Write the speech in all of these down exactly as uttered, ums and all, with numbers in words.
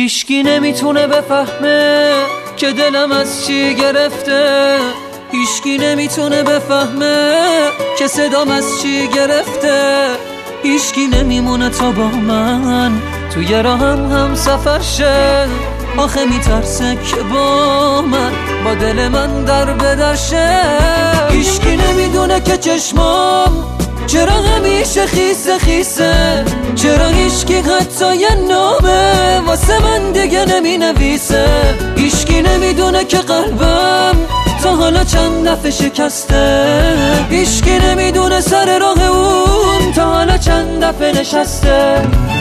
هیچکی نمیتونه بفهمه که دلم از چی گرفته، هیچکی نمیتونه بفهمه که صدام از چی گرفته، هیچکی نمیمونه تا با من توی راهم هم سفر شه. آخه میترسه که با من با دل من در بدر شه. هیچکی نمیدونه که چشمام چرا همیشه خیسه خیسه، چرا هیچکی حتی یه نامه واسه من دیگه نمی نویسه. هیچکی نمیدونه که قلبم تا حالا چند دفعه شکسته، هیچکی نمیدونه سر راه اون تا حالا چند دفعه نشسته.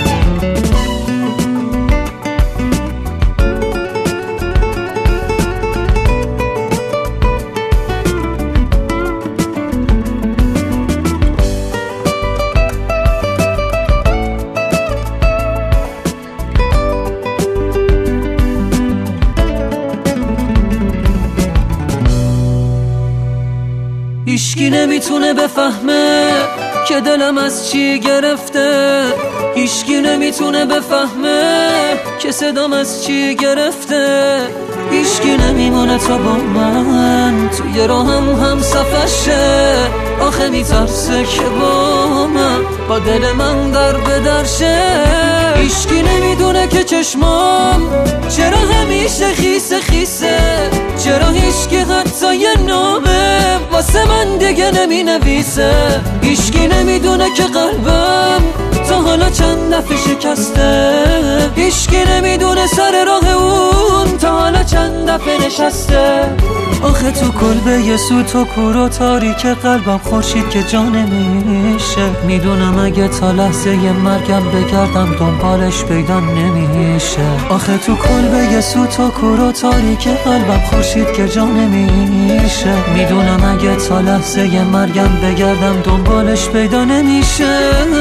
هیچکی نمیتونه بفهمه که دلم از چی گرفته، هیچکی نمیتونه بفهمه که صدام از چی گرفته، هیچکی نمیمونه تا با من توی راهم هم سفر شه. آخه میترسه که با من با دل من در بدر شه. هیچکی نمیدونه که چشمام چرا همیشه خیسه خیسه، چرا هیچکی حتی یه نامه واسه من دیگه نمی نویسه. هیچکی نمیدونه که قلبم تا حالا چند دفعه شکسته، هیچکی نمیدونه سر راه اون تا حالا چند دفعه نشسته. آخه تو کلبه یه سوت و کور و تاریک قلبم خورشید که جا نمیشه. میدونم اگه تا لحظه ی مرگم بگردم دنبالش پیدا نمیشه. آخه تو کلبه یه سوت و کور و تاریک قلبم خورشید که جا نمیشه. میدونم اگه تا لحظه ی مرگم بگردم دنبالش پیدا نمیشه.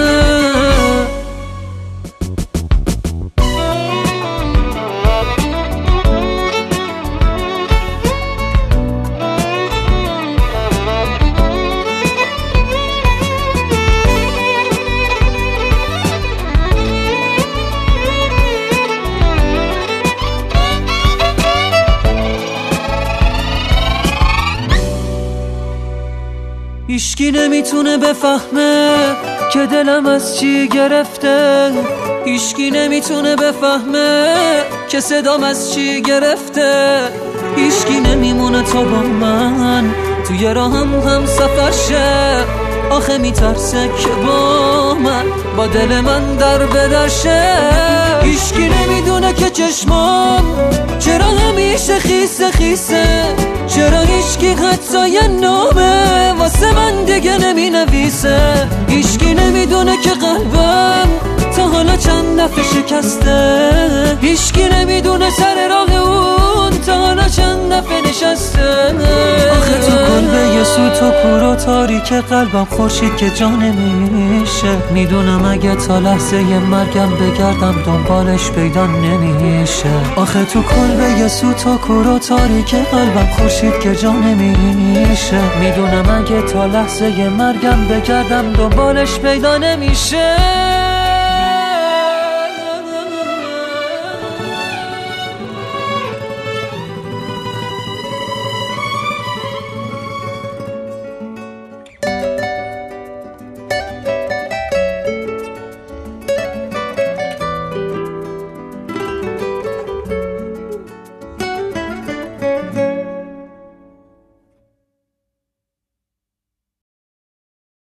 هیچکی نمیتونه بفهمه که دلم از چی گرفته، هیچکی نمیتونه بفهمه که صدام از چی گرفته، هیچکی نمیمونه تا با من توی راهم هم سفر شه. آخه میترسه که با من با دل من در بدر شه. هیچکی نمیدونه که چشمام چرا همیشه خیسه خیسه، چرا هیچکی حتی یه نامه واسه من دیگه نمی نویسه. هیچکی نمیدونه که قلبم تا حالا چند دفعه شکسته، هیچکی نمیدونه سر راه اون تا حالا چند دفعه نشسته. آخه تو کلبه یه سوت و کور و تاریک قلبم خورشید که جا نمیشه. میدونم اگه تا لحظه ی مرگم بگردم دنبالش پیدا نمیشه. آخه تو کلبه یه سوت و کور و تاریک قلبم خورشید که جا نمیشه. میدونم اگه تا لحظه ی مرگم بگردم دنبالش پیدا نمیشه.